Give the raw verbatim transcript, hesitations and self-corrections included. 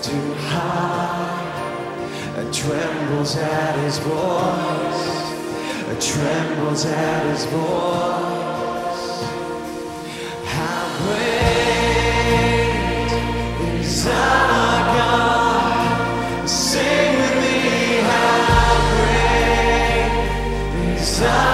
too high, and trembles at his voice, and trembles at his voice. How great is our God? Sing with me, how great is our